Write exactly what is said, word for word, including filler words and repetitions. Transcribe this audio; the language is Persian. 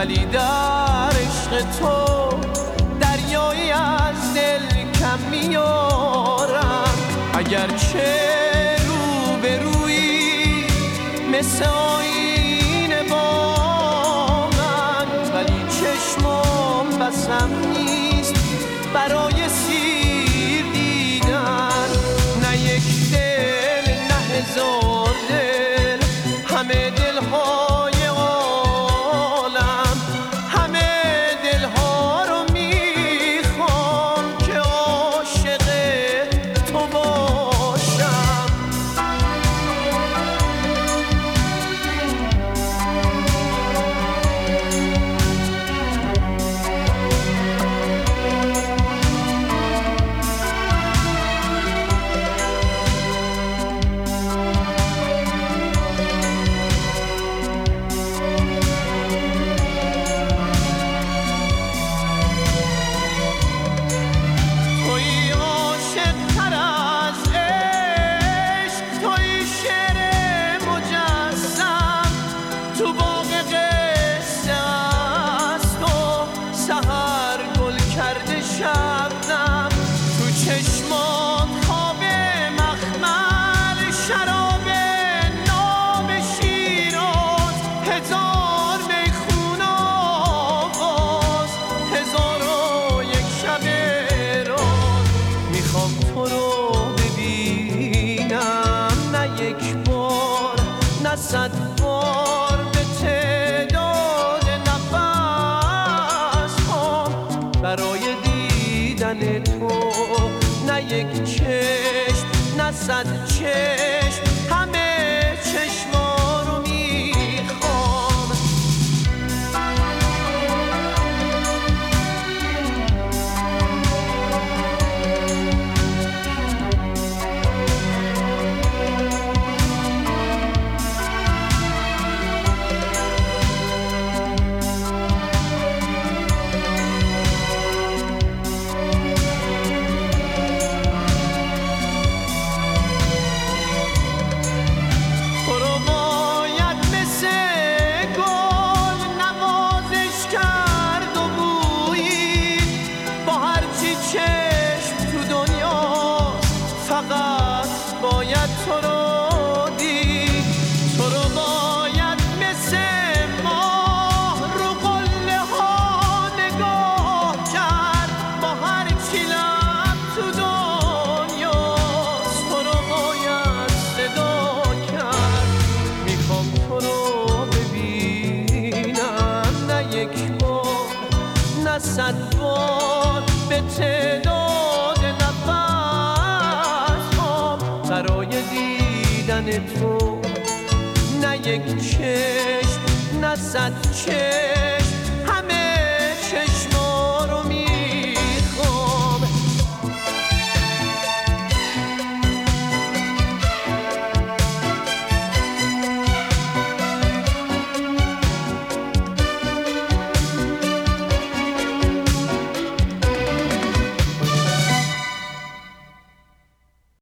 ولی در عشق تو دریایی از دل کم میارم. اگرچه رو به روی مثل آینه با من، ولی چشمام بسم نیست برای سیر دیدن. نه یک دل نه هزار دل، همه دلهای عالم، همه دلها رو میخوام که عاشق تو باشم. شبنم تو چشمات خواب مخمل، شراب ناب شیراز، هزار میخونه آواز، هزار و یک شب راز. میخوام تو رو ببینم، نه یک بار نه صد بار، به تعداد نفس هم برای تو. نه یک چشم نه صد چشم، همه چشما رو میخوام. فقط باید تو رو دید، تو رو باید مثل ماه رو قله ها نگاه کرد، با هر چی لب تو دنیاست تو رو باید صدا کرد. میخوام تو رو ببینم، نه یک بار نه صد بار، به تعداد برای دیدن تو. نه یک چشم نه صد چشم،